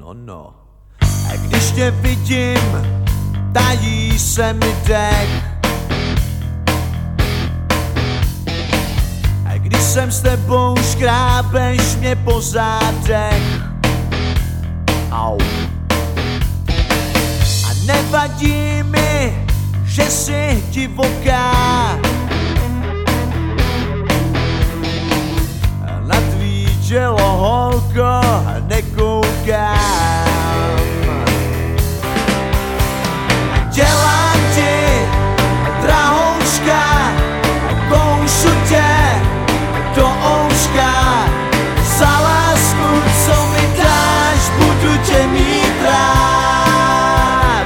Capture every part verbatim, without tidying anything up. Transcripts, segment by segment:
No, no. A když tě vidím, tají se mi dech. A když jsem s tebou, škrábeš mě po zádech. Au. A nevadí mi, že jsi divoká. Na tvý tělo, holko, nekoukám. Dělám ti drahouška, koušu tě do ouška. Za lásku, co mi dáš, budu tě mít rád.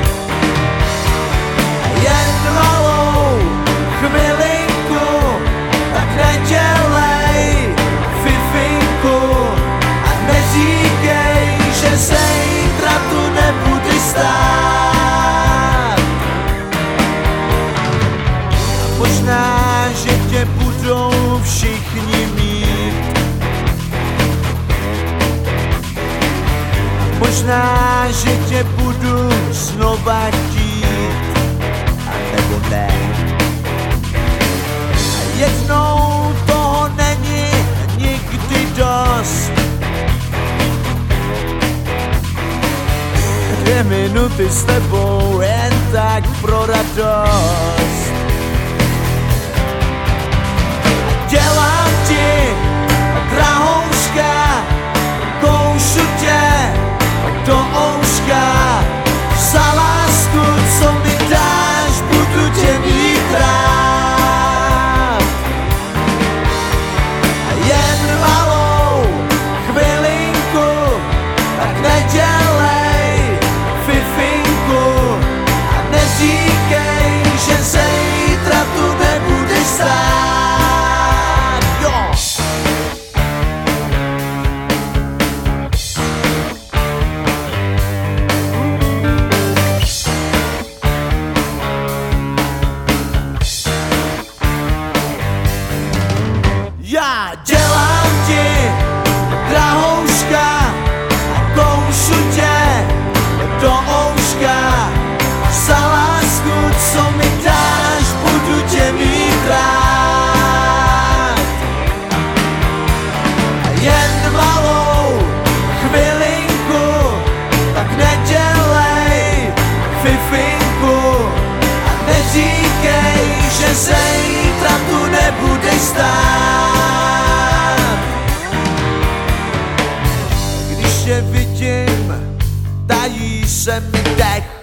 Jen malou chvilinku, tak nedělej fifinku a neříkej, že zítra tu nebudeš stát. A možná, že tě budou všichni mít. Možná, že tě budu znova chtít, a nebo ne. A jednou toho není nikdy dost. Dvě minuty s tebou jen tak pro radost. A dělám ti drahouška, koušu tě do ouška. Za lásku, co mi dáš, budu tě mít rád. A jen malou chvilinku, tak nedělej fifinku a neříkej, že zítra tu nebudeš stát. Jo. Já dělám ti drahouška a koušu tě do ouška. Za lásku, co mi dáš, budu tě mít rád. A jen malou chvilinku, tak nedělej fifinku a neříkej, že zítra tu nebudeš stát. Když tě vidím, tají se mi dech.